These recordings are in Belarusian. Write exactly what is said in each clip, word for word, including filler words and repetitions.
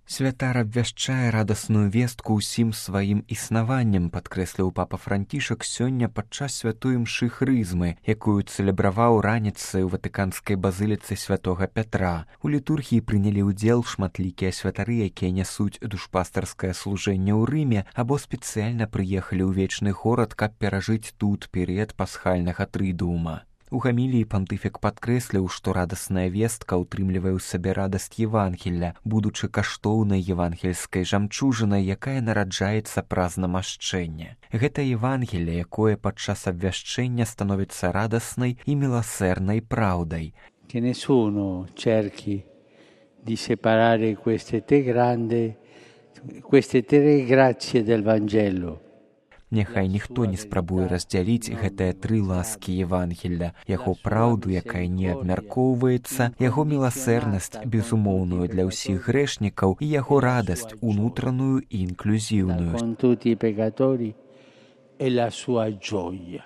Святар абвяшчае радасную вестку ўсім сваім існаваннем, падкрэсліў папа Францішак сёння падчас святой імшы хрызмы, якую цэлебраваў раніцай у ватыканскай базыліцы святога Пятра. У літургіі прынялі ўдзел шматлікія святары, якія нясуць душпастарскае служэнне ў Рыме або спецыяльна прыехалі ў вечны горад, каб перажыць тут перыяд пасхальнага трыдуума. У гаміліі пантыфік падкрэсліў, што радасная вестка ўтрымлівае ў сабе радасць Евангелля, будучы каштоўнай евангельскай жамчужынай, якая нараджаецца праз намашчэнне. Гэта Евангелле, якое падчас абвяшчэння становіцца радаснай і міласэрнай праўдай. Que nessuno cerchi di separare queste tre grandi, queste tre grazie del Vangelo. Няхай ніхто не спрабуе раздзяліць гэтыя тры ласкі Евангелля, яго праўду, якая не абмяркоўваецца, яго міласэрнасць, безумоўную для ўсіх грэшнікаў, і яго радасць, унутраную і інклюзіўную. Con tutti i peccatori e la sua gioia,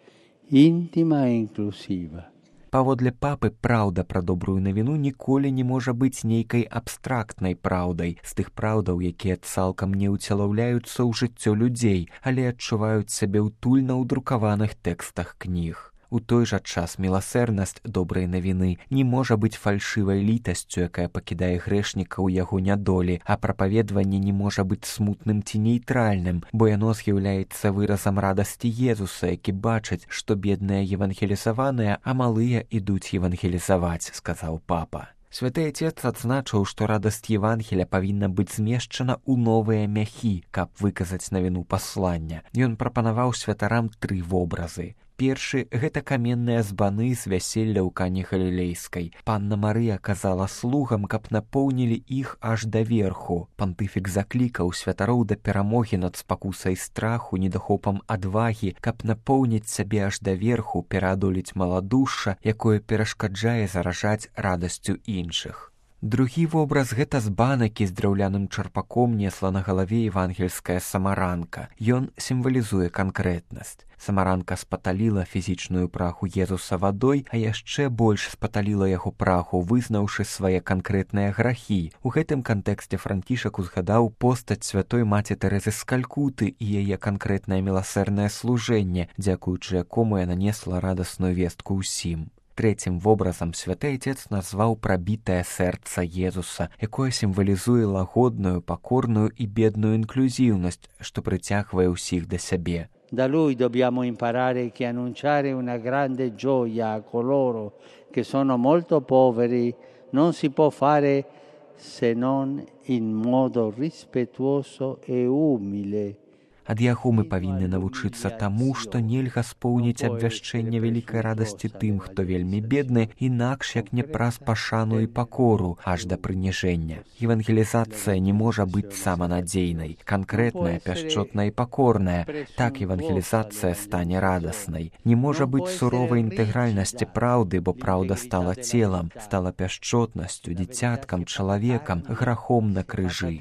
íntima e inclusiva. Паводле папы, праўда пра добрую навіну ніколі не можа быць нейкай абстрактнай праўдай, з тых праўдаў, якія цалкам не ўцялаўляюцца ў жыццё людзей, але адчуваюць сябе ўтульна ў друкаваных тэкстах кніг. У той жа час міласэрнасць добрай навіны не можа быць фальшывай літасцю, якая пакідае грэшніка ў яго нядолі, а прапаведванне не можа быць смутным ці нейтральным, бо яно з'яўляецца выразам радасці Езуса, які бачыць, што бедныя евангелізаваныя, а малыя ідуць евангелізаваць, сказаў папа. Святы Отец адзначыў, што радасць Евангеля павінна быць змешчана ў новыя мяхі, каб выказаць навіну паслання. Ён прапанаваў святарам тры вобразы. Першы – гэта каменныя збаны з вяселля ў Кані Галілейскай. Панна Марыя казала слугам, каб напоўнілі іх аж даверху. Пантыфік заклікаў святароў да перамогі над спакусай страху, недахопам адвагі, каб напоўніць сябе аж даверху, пераадолець маладушша, якое перашкаджае заражаць радасцю іншых. Другі вобраз – гэта з банакі з драўляным чарпаком несла на галаве евангельская самаранка. Ён сімвалізуе канкрэтнасць. Самаранка спаталіла фізічную праху Езуса вадой, а яшчэ больш спаталіла яго праху, вызнаўшы свае канкрэтныя грахі. У гэтым кантэксце Францішак узгадаў постаць святой маці Тэрэзы з Калькуты і яе канкрэтнае міласэрнае служэнне, дзякуючы якому яна несла радасную вестку ўсім. Трэцім вобразам святы Отец назваў прабітае сэрца Езуса, якое сімвалізуе лагодную, пакорную і бедную інклюзіўнасць, што прыцягвае ўсіх да сябе. Da lui dobbiamo imparare che annunciare una grande gioia a coloro che sono molto poveri non si può fare se non in modo rispettuoso e umile. Ад яго мы павінны навучыцца таму, што нельга споўніць абвяшчэнне вялікай радасці тым, хто вельмі бедны, інакш як не праз пашану і пакору, аж да прыніжэння. Евангелізацыя не можа быць саманадзейнай, канкрэтная, пяшчотная і пакорная. Так евангелізацыя стане радаснай. Не можа быць суровай інтэгральнасці праўды, бо праўда стала целам, стала пяшчотнасцю, дзіцяткам, чалавекам, грахом на крыжы.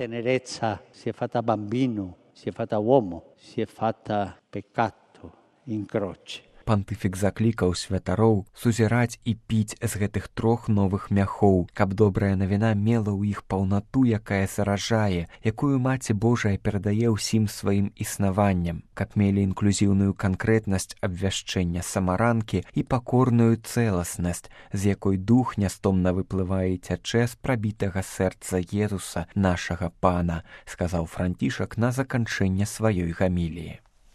Si è fatta uomo, si è fatta peccato in croce. Пантыфік заклікаў святароў сузіраць і піць з гэтых трох новых мяхоў, каб добрая навіна мела ў іх паўнату, якая заражае, якую Маці Божая перадае ўсім сваім існаваннем, каб мелі інклюзіўную канкрэтнасць абвяшчэння самаранкі і пакорную цэласнасць, з якой дух нястомна выплывае і цячэ з прабітага сэрца Езуса, нашага Пана, сказаў Францішак на заканчэнне сваёй гаміліі.